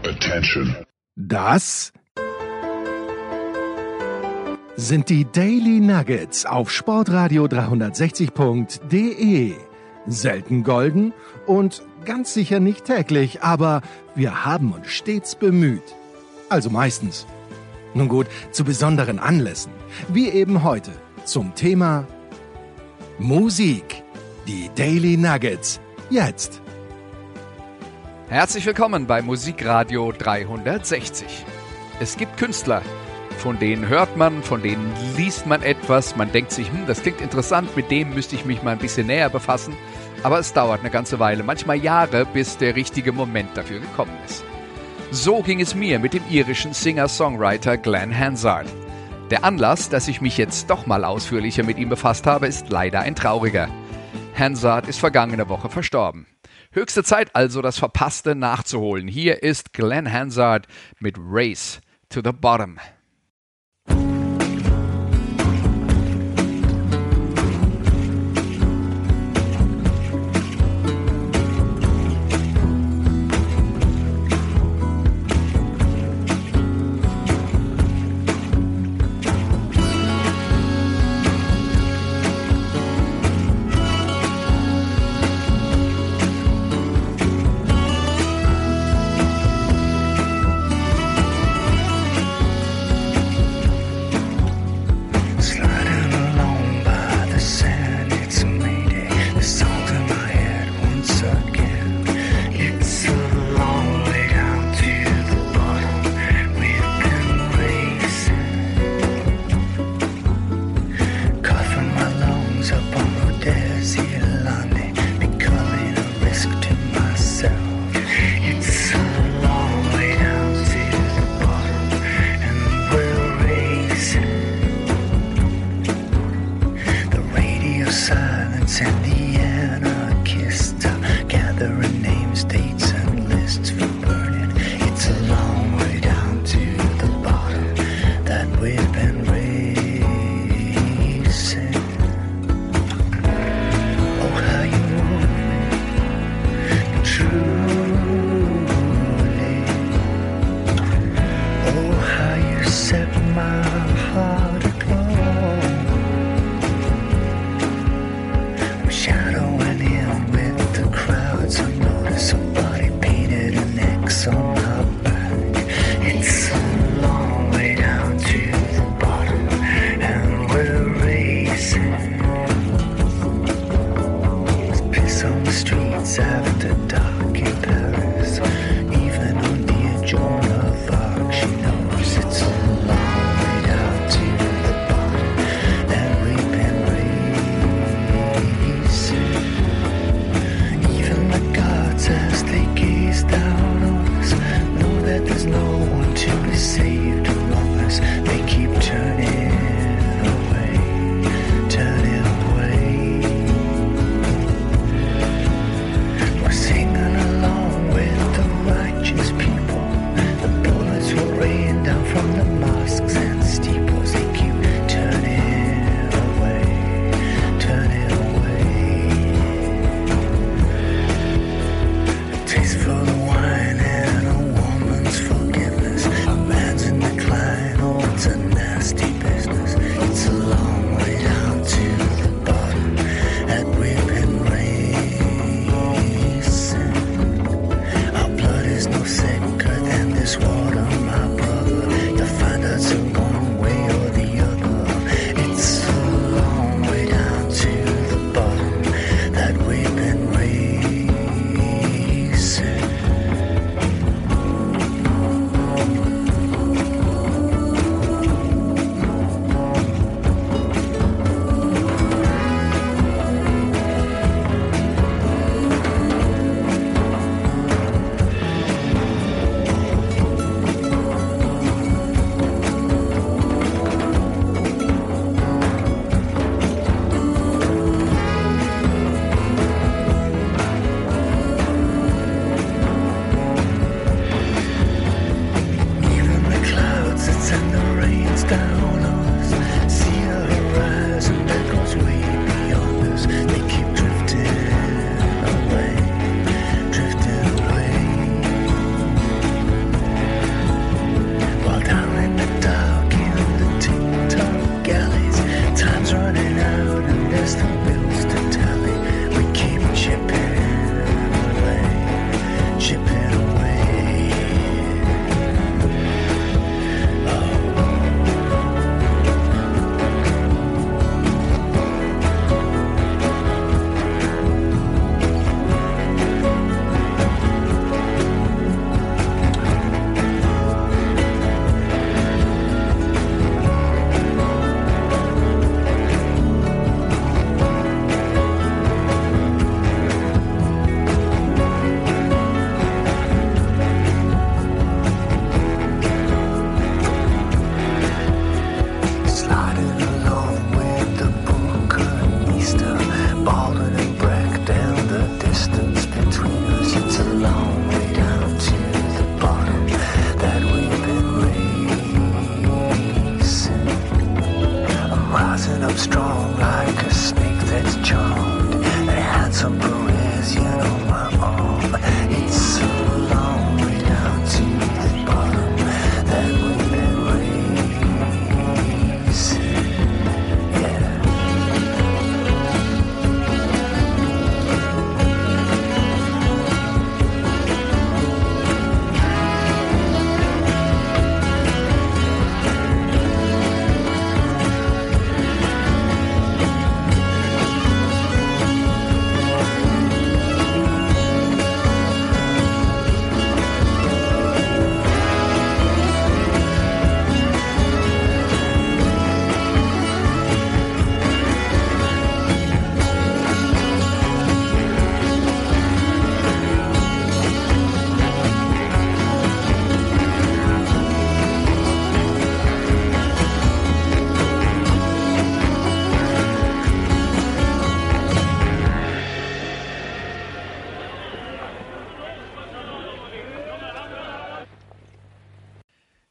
Attention. Das sind die Daily Nuggets auf Sportradio 360.de. Selten golden und ganz sicher nicht täglich, aber wir haben uns stets bemüht. Also meistens. Nun gut, zu besonderen Anlässen, wie eben heute zum Thema Musik. Die Daily Nuggets, jetzt. Herzlich willkommen bei Musikradio 360. Es gibt Künstler, von denen hört man, von denen liest man etwas, man denkt sich, das klingt interessant, mit dem müsste ich mich mal ein bisschen näher befassen, aber es dauert eine ganze Weile, manchmal Jahre, bis der richtige Moment dafür gekommen ist. So ging es mir mit dem irischen Singer-Songwriter Glen Hansard. Der Anlass, dass ich mich jetzt doch mal ausführlicher mit ihm befasst habe, ist leider ein trauriger. Hansard ist vergangene Woche verstorben. Höchste Zeit also, das Verpasste nachzuholen. Hier ist Glen Hansard mit Race to the Bottom.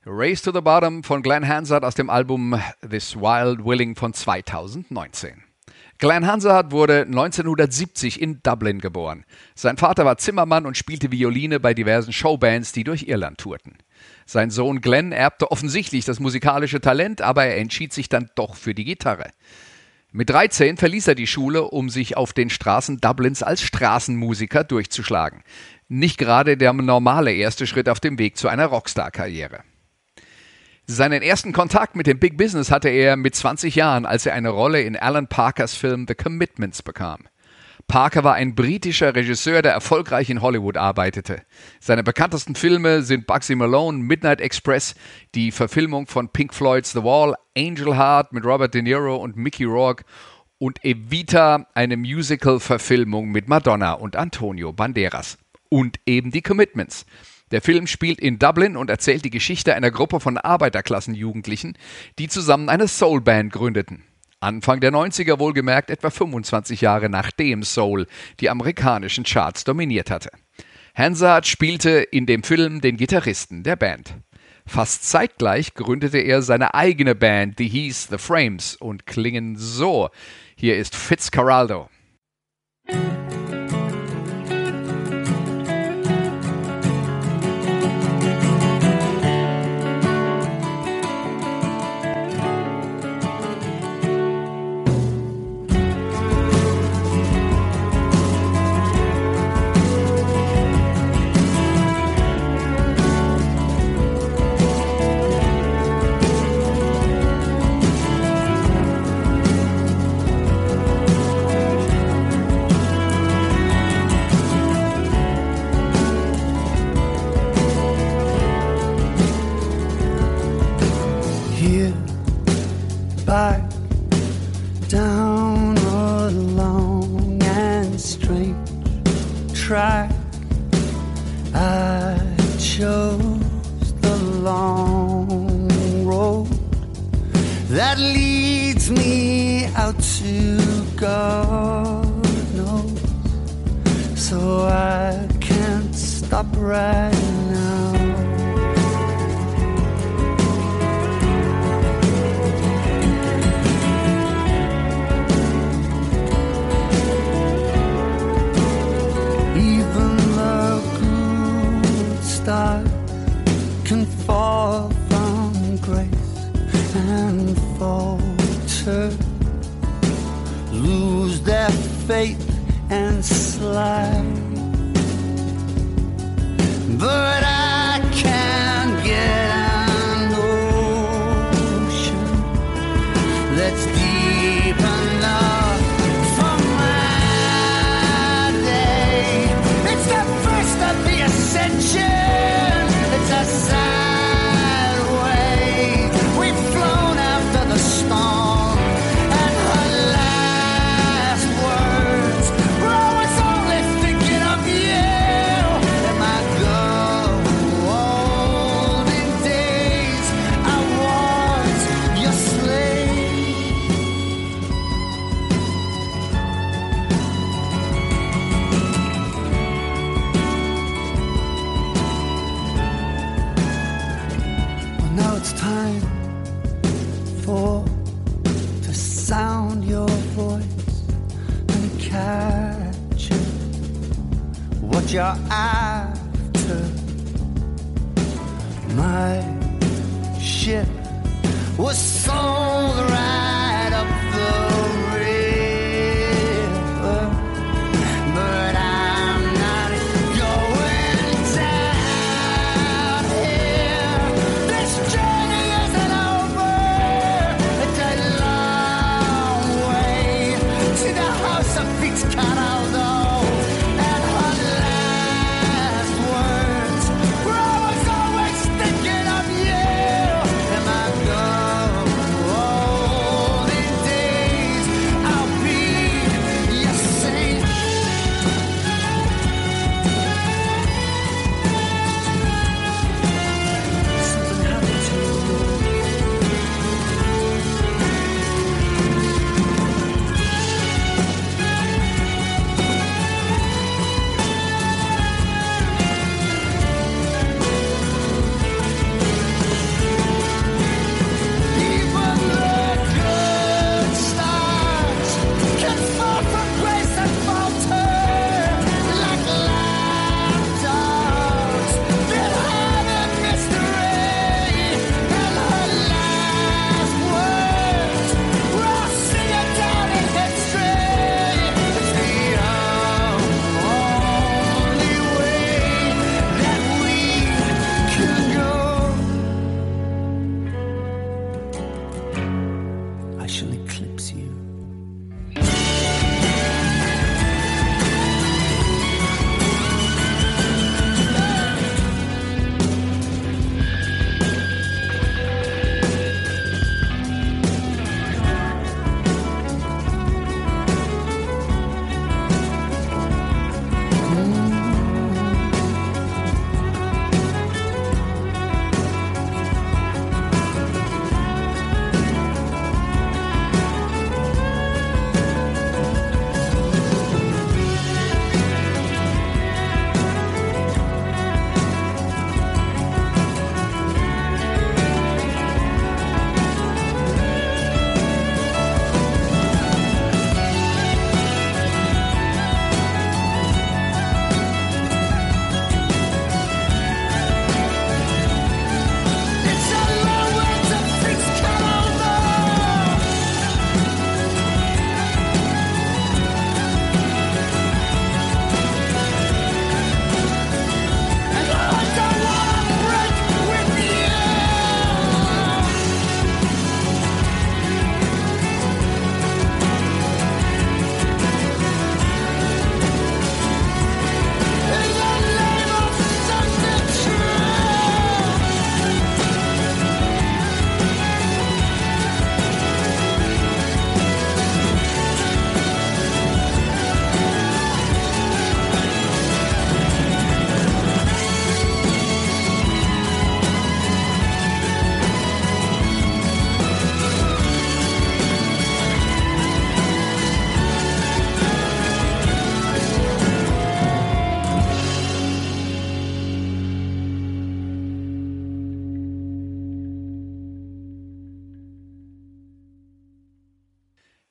Race to the Bottom von Glenn Hansard aus dem Album This Wild Willing von 2019. Glenn Hansard wurde 1970 in Dublin geboren. Sein Vater war Zimmermann und spielte Violine bei diversen Showbands, die durch Irland tourten. Sein Sohn Glenn erbte offensichtlich das musikalische Talent, aber er entschied sich dann doch für die Gitarre. Mit 13 verließ er die Schule, um sich auf den Straßen Dublins als Straßenmusiker durchzuschlagen. Nicht gerade der normale erste Schritt auf dem Weg zu einer Rockstar-Karriere. Seinen ersten Kontakt mit dem Big Business hatte er mit 20 Jahren, als er eine Rolle in Alan Parkers Film The Commitments bekam. Parker war ein britischer Regisseur, der erfolgreich in Hollywood arbeitete. Seine bekanntesten Filme sind Bugsy Malone, Midnight Express, die Verfilmung von Pink Floyds The Wall, Angel Heart mit Robert De Niro und Mickey Rourke und Evita, eine Musical-Verfilmung mit Madonna und Antonio Banderas. Und eben die Commitments. Der Film spielt in Dublin und erzählt die Geschichte einer Gruppe von Arbeiterklassenjugendlichen, die zusammen eine Soulband gründeten. Anfang der 90er wohlgemerkt, etwa 25 Jahre nachdem Soul die amerikanischen Charts dominiert hatte. Hansard spielte in dem Film den Gitarristen der Band. Fast zeitgleich gründete er seine eigene Band, The Heath, The Frames, und klingen so. Hier ist Fitzcarraldo.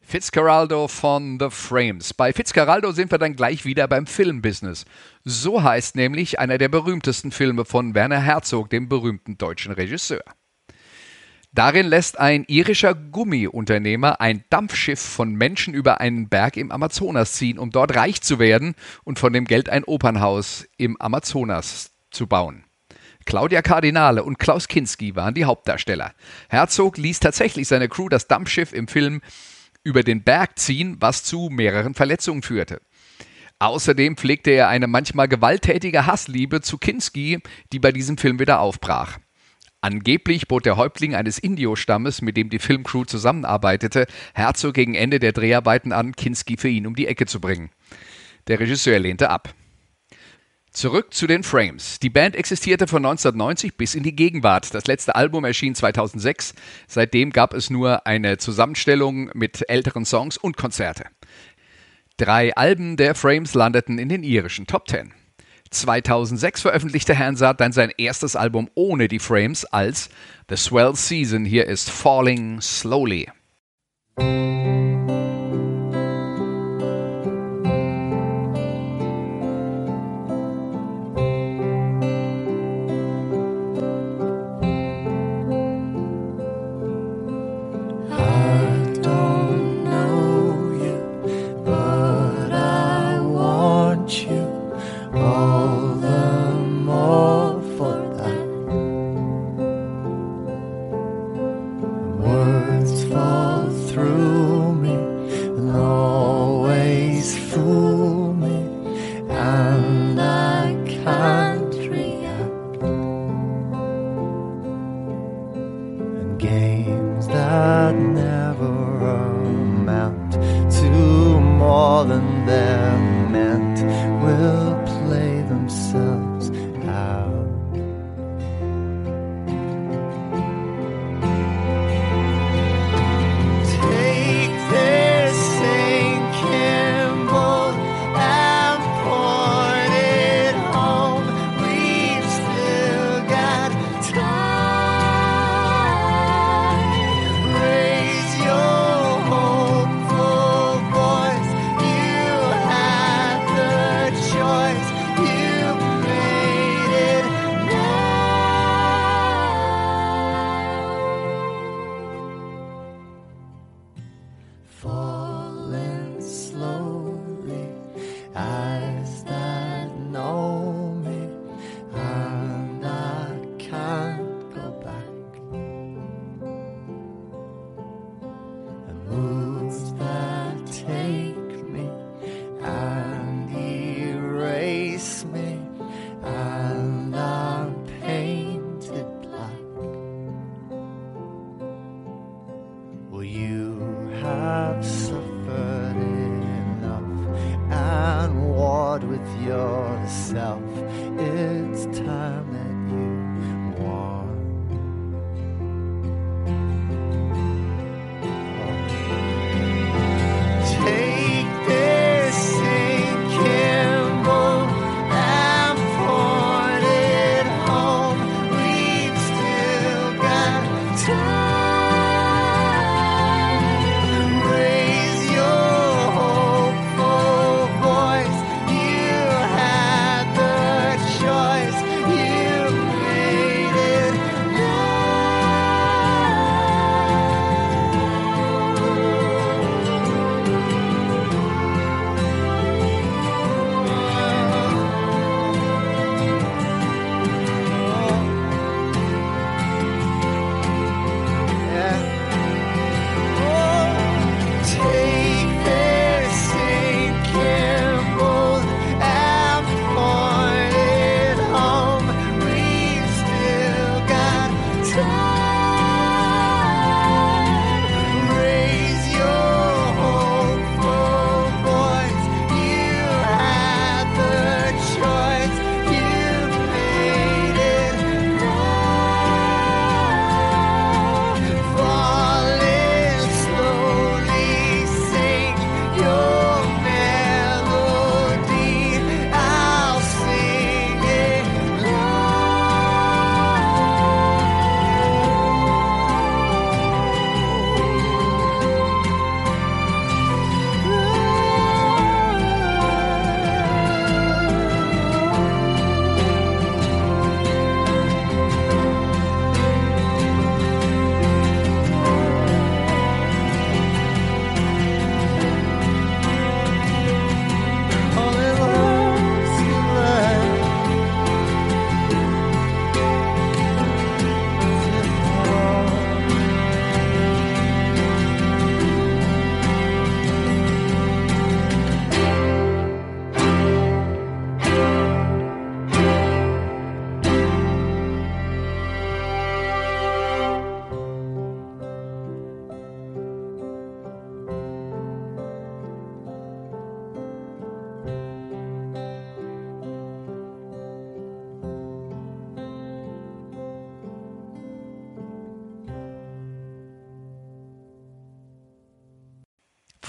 Fitzcarraldo von The Frames. Bei Fitzcarraldo sind wir dann gleich wieder beim Filmbusiness. So heißt nämlich einer der berühmtesten Filme von Werner Herzog, dem berühmten deutschen Regisseur. Darin lässt ein irischer Gummiunternehmer ein Dampfschiff von Menschen über einen Berg im Amazonas ziehen, um dort reich zu werden und von dem Geld ein Opernhaus im Amazonas zu bauen. Claudia Cardinale und Klaus Kinski waren die Hauptdarsteller. Herzog ließ tatsächlich seine Crew das Dampfschiff im Film über den Berg ziehen, was zu mehreren Verletzungen führte. Außerdem pflegte er eine manchmal gewalttätige Hassliebe zu Kinski, die bei diesem Film wieder aufbrach. Angeblich bot der Häuptling eines Indio-Stammes, mit dem die Filmcrew zusammenarbeitete, Herzog gegen Ende der Dreharbeiten an, Kinski für ihn um die Ecke zu bringen. Der Regisseur lehnte ab. Zurück zu den Frames. Die Band existierte von 1990 bis in die Gegenwart. Das letzte Album erschien 2006. Seitdem gab es nur eine Zusammenstellung mit älteren Songs und Konzerte. 3 Alben der Frames landeten in den irischen Top 10. 2006 veröffentlichte Hansard dann sein erstes Album ohne die Frames als The Swell Season. Hier ist Falling Slowly. Words fall through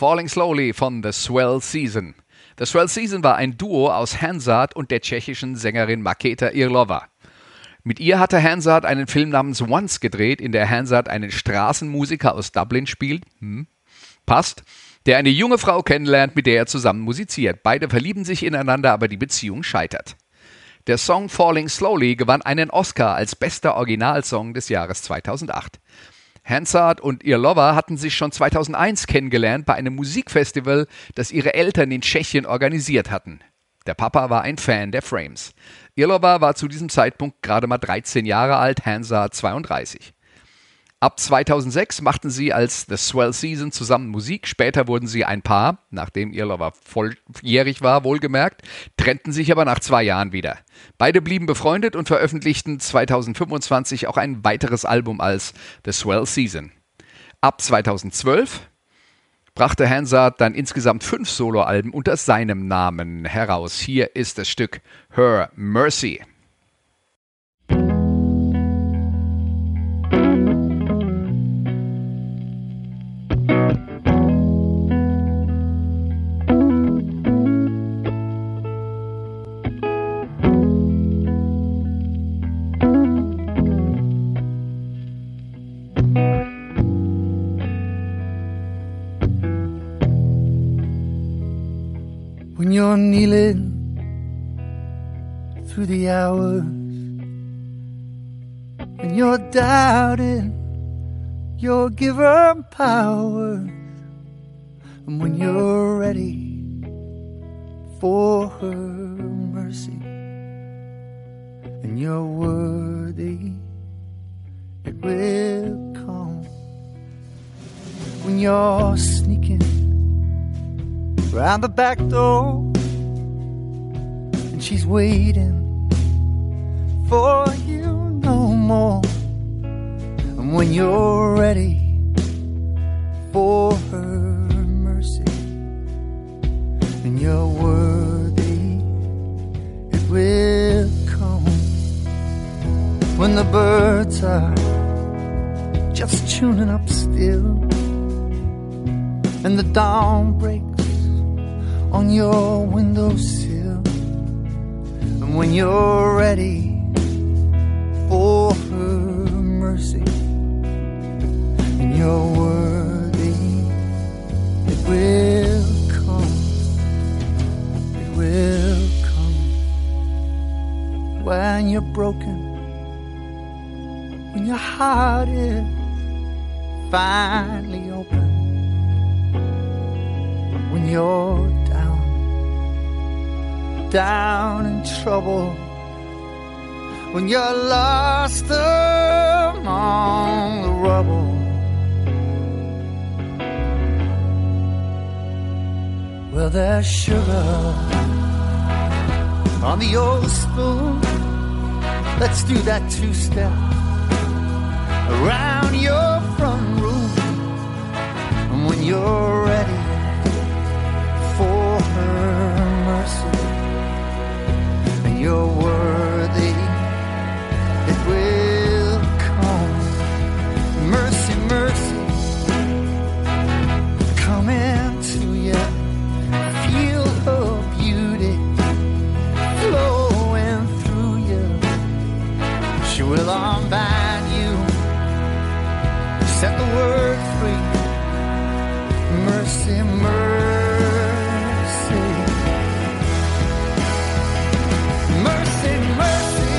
Falling Slowly von The Swell Season. The Swell Season war ein Duo aus Hansard und der tschechischen Sängerin Markéta Irlova. Mit ihr hatte Hansard einen Film namens Once gedreht, in der Hansard einen Straßenmusiker aus Dublin spielt. Passt. Der eine junge Frau kennenlernt, mit der er zusammen musiziert. Beide verlieben sich ineinander, aber die Beziehung scheitert. Der Song Falling Slowly gewann einen Oscar als bester Originalsong des Jahres 2008. Hansard und Irlova hatten sich schon 2001 kennengelernt bei einem Musikfestival, das ihre Eltern in Tschechien organisiert hatten. Der Papa war ein Fan der Frames. Irlova war zu diesem Zeitpunkt gerade mal 13 Jahre alt, Hansard 32. Ab 2006 machten sie als The Swell Season zusammen Musik. Später wurden sie ein Paar, nachdem Irlova volljährig war, wohlgemerkt, trennten sich aber nach 2 Jahren wieder. Beide blieben befreundet und veröffentlichten 2025 auch ein weiteres Album als The Swell Season. Ab 2012 brachte Hansard dann insgesamt 5 Soloalben unter seinem Namen heraus. Hier ist das Stück Her Mercy. When you're kneeling through the hours, when you're doubting your giver powers, and when you're ready for her mercy, and you're worthy, it will come. When you're sneaking round the back door, and she's waiting for you no more. And when you're ready for her mercy, and you're worthy, it will come. When the birds are just tuning up still, and the dawn breaks on your windowsill, and when you're ready for her mercy, and you're worthy, it will come, it will come. When you're broken, when your heart is finally open, when you're down in trouble, when you're lost among the rubble, well, there's sugar on the old spoon. Let's do that 2-step around your front room. And when you're ready for her mercy, you're worthy, it will come. Mercy, mercy, coming to you. Feel her beauty flowing through you. She will unbind you, set the word free. Mercy, mercy. Mercy, mercy,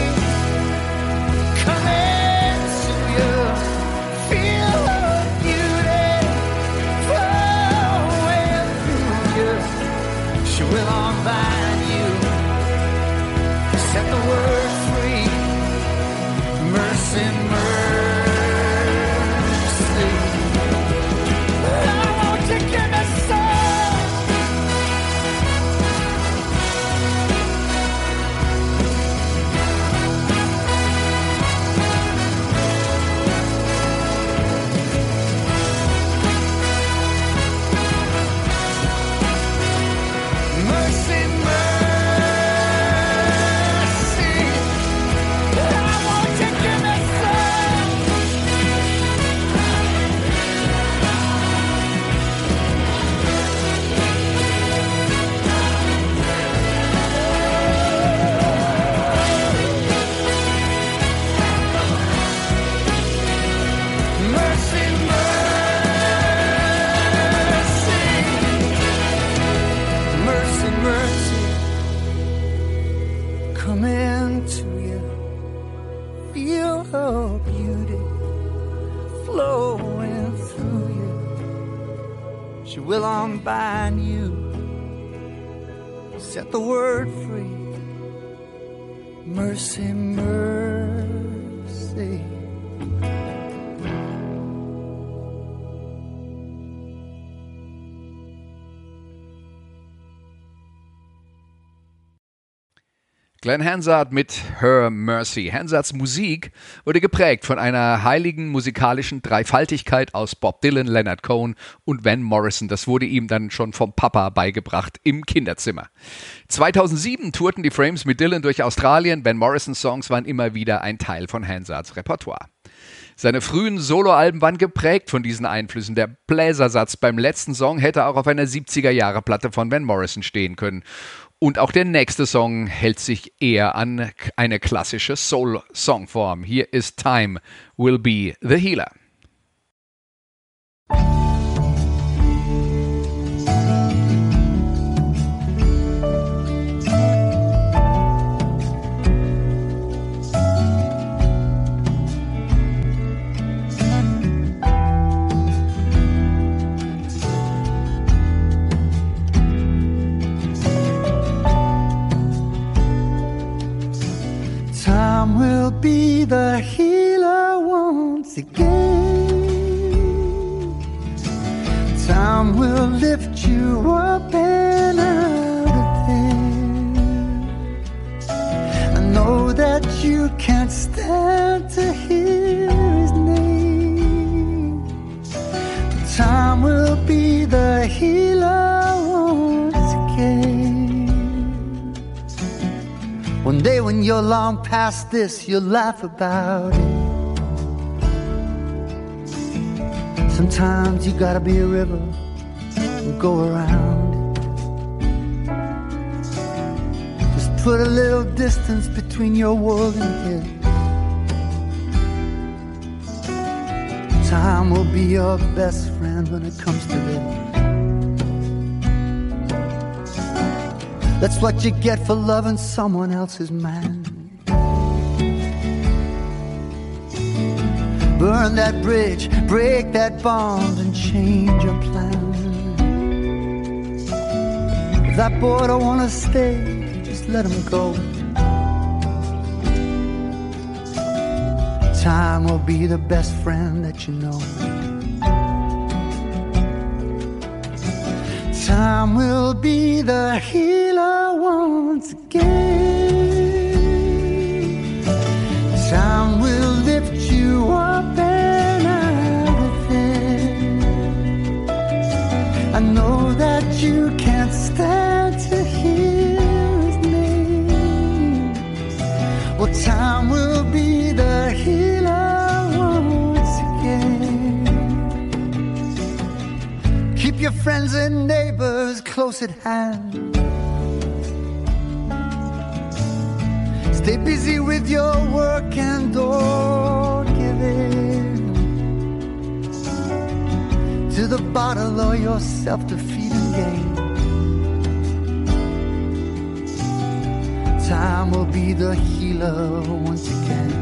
coming to you. Feel her beauty flowing through you. She will unbind you, set the word free. Mercy, mercy. I want to give me some. her beauty flowing through you. She will unbind you, set the word free. Mercy, mercy. Glenn Hansard mit Her Mercy. Hansards Musik wurde geprägt von einer heiligen musikalischen Dreifaltigkeit aus Bob Dylan, Leonard Cohen und Van Morrison. Das wurde ihm dann schon vom Papa beigebracht im Kinderzimmer. 2007 tourten die Frames mit Dylan durch Australien. Van Morrisons Songs waren immer wieder ein Teil von Hansards Repertoire. Seine frühen Soloalben waren geprägt von diesen Einflüssen. Der Bläsersatz beim letzten Song hätte auch auf einer 70er-Jahre-Platte von Van Morrison stehen können. Und auch der nächste Song hält sich eher an eine klassische Soul-Songform. Hier ist Time Will Be the Healer. Time will be the healer once again. Time will lift you up and out of there. I know that you can't stand to hear his name. Time will be the healer once again. One day when you're long past this, you'll laugh about it. Sometimes you gotta be a river and go around it. Just put a little distance between your world and his. Time will be your best friend when it comes to this. That's what you get for loving someone else's man. Burn that bridge, break that bond, and change your plan. If that boy don't wanna stay, just let him go. Time will be the best friend that you know. Time will be the healer once again. Time will lift you up and out of there. I know that you can't stand to hear his name. Well, time will be the healer once again. Keep your friends and neighbors close at hand. Stay busy with your work and don't give in to the bottle or your self-defeating game. Time will be the healer once again.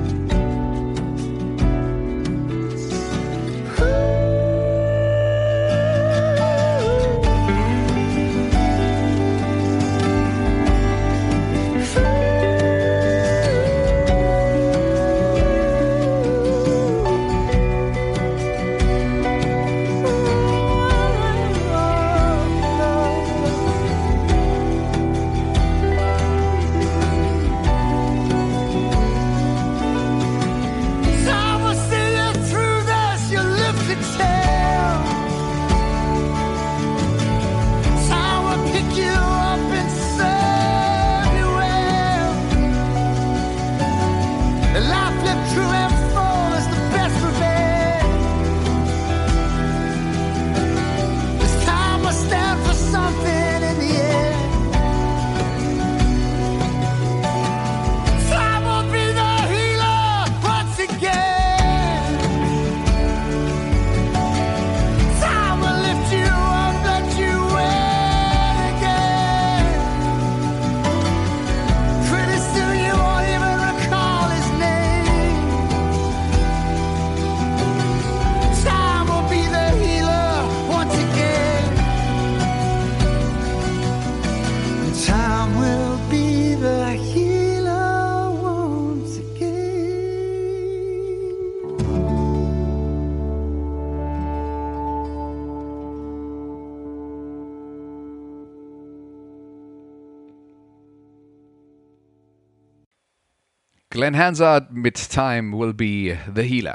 Glenn Hansard mit Time Will Be the Healer.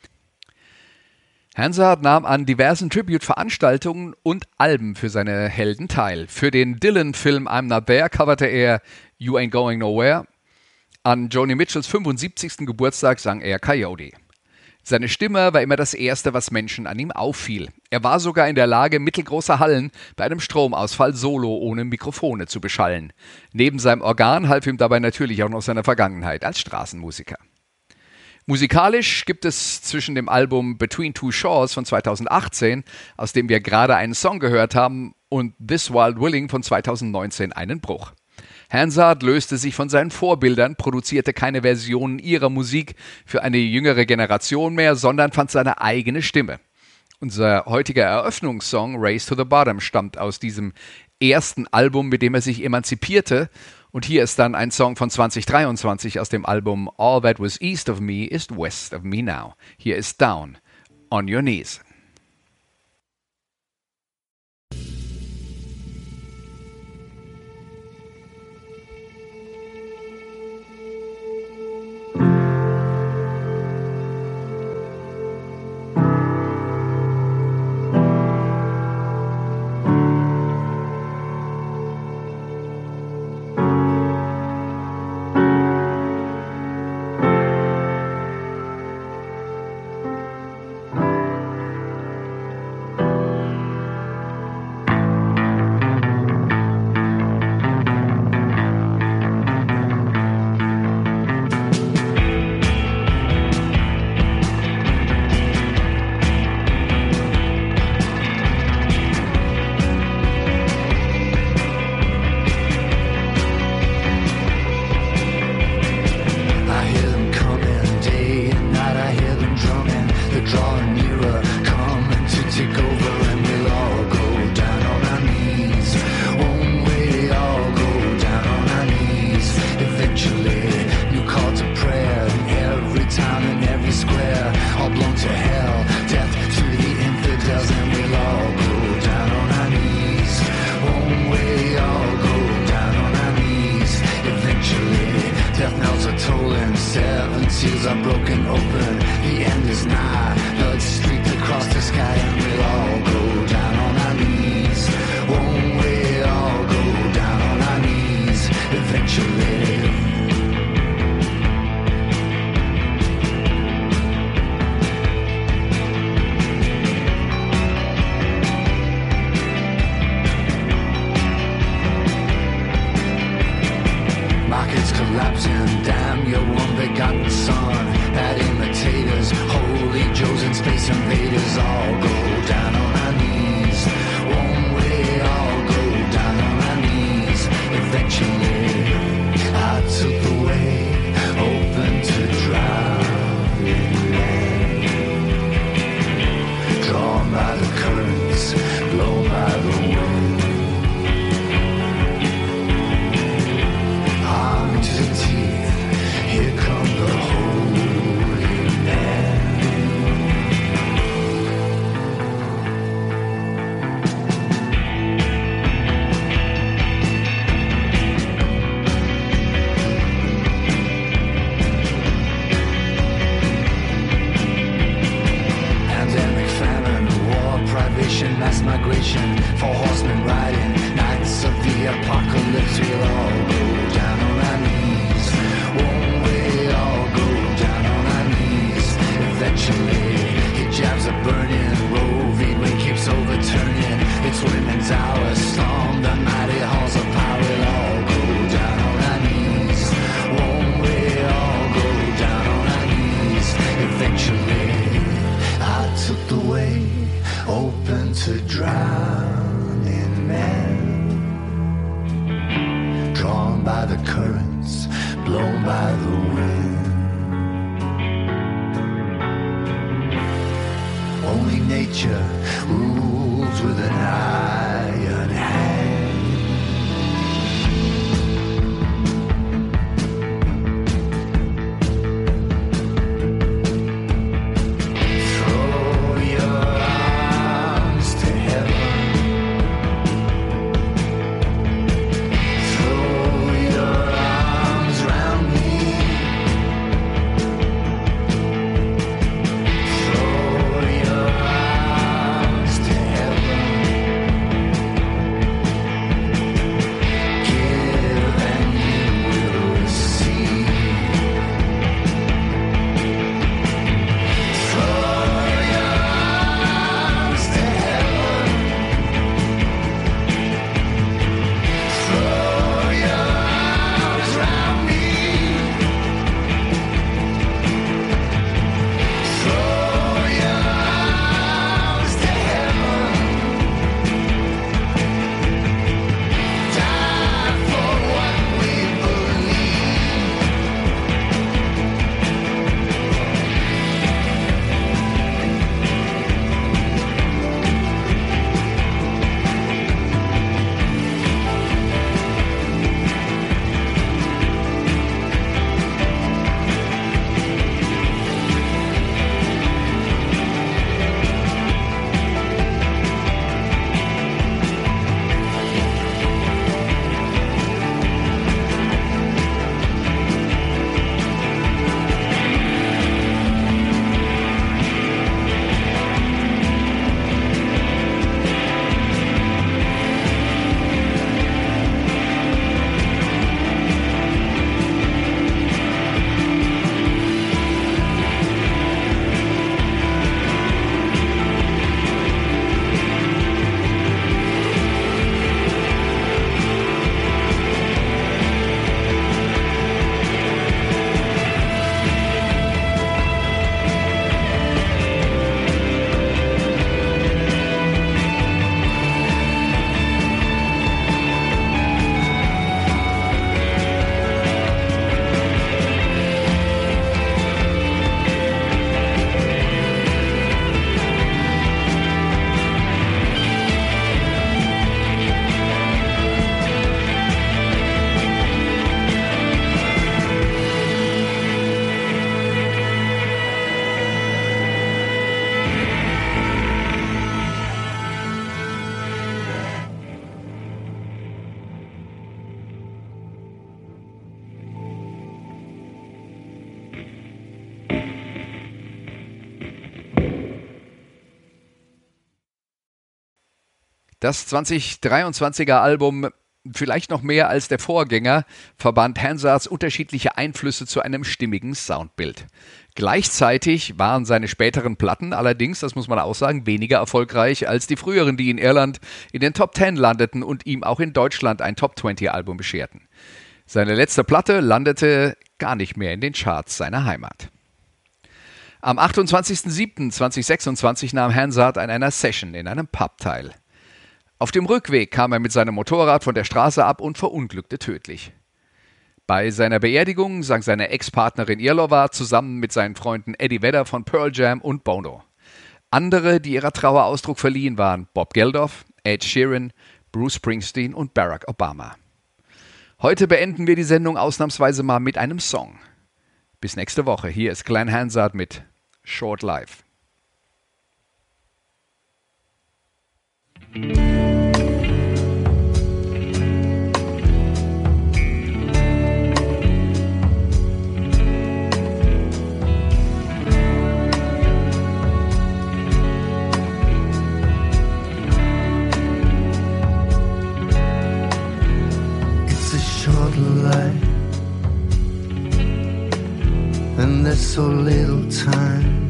Hansard nahm an diversen Tribute-Veranstaltungen und Alben für seine Helden teil. Für den Dylan-Film I'm Not There coverte er You Ain't Going Nowhere. An Joni Mitchells 75. Geburtstag sang er Coyote. Seine Stimme war immer das Erste, was Menschen an ihm auffiel. Er war sogar in der Lage, mittelgroße Hallen bei einem Stromausfall solo ohne Mikrofone zu beschallen. Neben seinem Organ half ihm dabei natürlich auch noch seine Vergangenheit als Straßenmusiker. Musikalisch gibt es zwischen dem Album Between Two Shores von 2018, aus dem wir gerade einen Song gehört haben, und This Wild Willing von 2019 einen Bruch. Hansard löste sich von seinen Vorbildern, produzierte keine Versionen ihrer Musik für eine jüngere Generation mehr, sondern fand seine eigene Stimme. Unser heutiger Eröffnungssong Race to the Bottom stammt aus diesem ersten Album, mit dem er sich emanzipierte. Und hier ist dann ein Song von 2023 aus dem Album All That Was East of Me is West of Me Now. Hier ist Down on Your Knees. Das 2023er Album, vielleicht noch mehr als der Vorgänger, verband Hansards unterschiedliche Einflüsse zu einem stimmigen Soundbild. Gleichzeitig waren seine späteren Platten allerdings, das muss man auch sagen, weniger erfolgreich als die früheren, die in Irland in den Top 10 landeten und ihm auch in Deutschland ein Top 20 Album bescherten. Seine letzte Platte landete gar nicht mehr in den Charts seiner Heimat. Am 28.07.2026 nahm Hansard an einer Session in einem Pub teil. Auf dem Rückweg kam er mit seinem Motorrad von der Straße ab und verunglückte tödlich. Bei seiner Beerdigung sang seine Ex-Partnerin Irlova zusammen mit seinen Freunden Eddie Vedder von Pearl Jam und Bono. Andere, die ihrer Trauer Ausdruck verliehen, waren Bob Geldof, Ed Sheeran, Bruce Springsteen und Barack Obama. Heute beenden wir die Sendung ausnahmsweise mal mit einem Song. Bis nächste Woche. Hier ist Glenn Hansard mit Short Life. And there's so little time,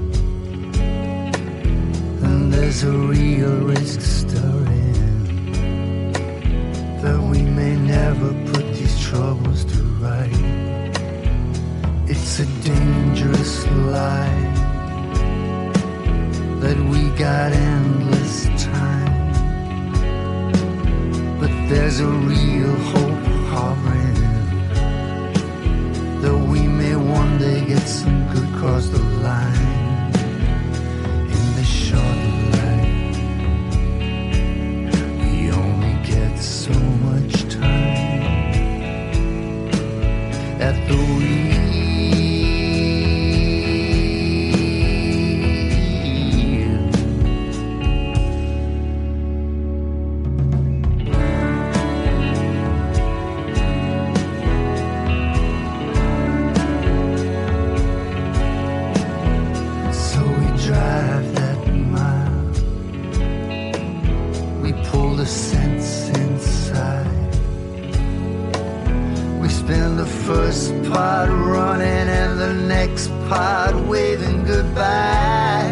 and there's a real risk stirring that we may never put these troubles to right. It's a dangerous lie that we got endless time, but there's a real hope harboring that we may one day get some good across the line. In the short line, we only get so much time at the wheel. First part running and the next part waving goodbye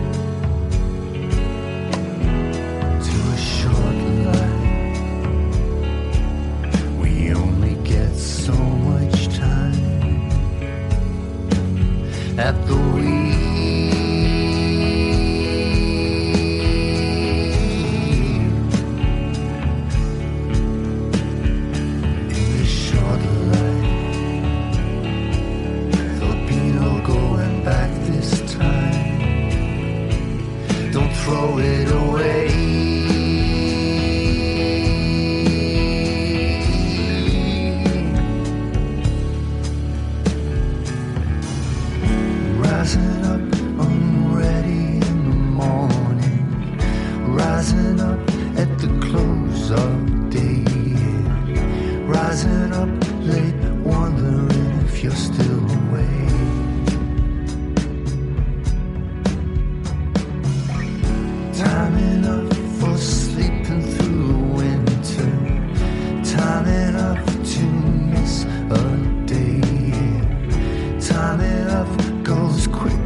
to a short life. We only get so much time at the wheel. Throw it away. Rising up, I'm ready in the morning. Rising up at the close of day. Rising up late, wondering if you're still awake. Time enough for sleeping through the winter. Time enough to miss a day. Time enough goes quick